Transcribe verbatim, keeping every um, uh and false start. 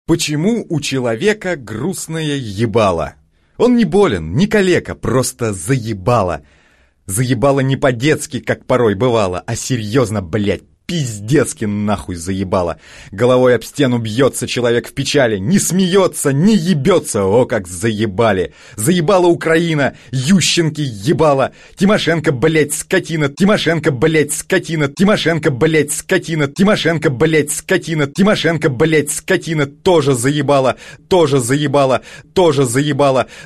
Почему у человека грустное ебало? Он не болен, не калека, просто заебало. Заебало не по-детски, как порой бывало, а серьезно, блядь, пиздецки нахуй заебало. Головой об стену бьется человек в печали, не смеется, не ебется, о, как заебали. Заебала Украина, Ющенки ебала, Тимошенко, блядь, скотина, Тимошенко, блядь, скотина, Тимошенко, блядь, скотина, Тимошенко, блядь, скотина, Тимошенко, блядь, скотина, тоже заебала, тоже заебала, тоже заебала,